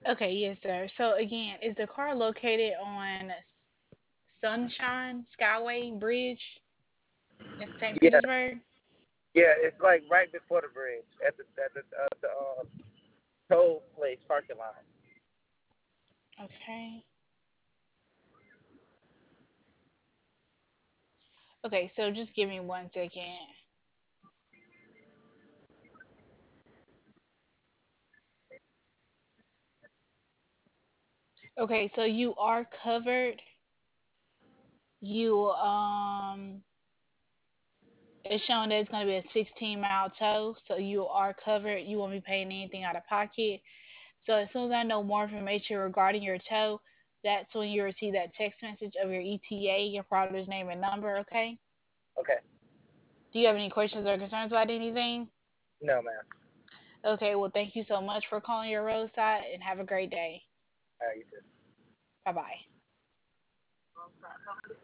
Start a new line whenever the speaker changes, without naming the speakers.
Okay, yes, sir. So again, is the car located on Sunshine Skyway Bridge in St.
Yeah,
Petersburg?
yeah. It's like right before the bridge at the toll place parking lot.
Okay. Okay, so just give me 1 second. Okay, so you are covered. You it's showing that it's gonna be a 16-mile tow, so you are covered. You won't be paying anything out of pocket. So as soon as I know more information regarding your tow, that's when you receive that text message of your ETA, your provider's name and number, okay?
Okay.
Do you have any questions or concerns about anything?
No, man.
Okay, well, thank you so much for calling your roadside and have a great day.
All right, you too.
Bye bye.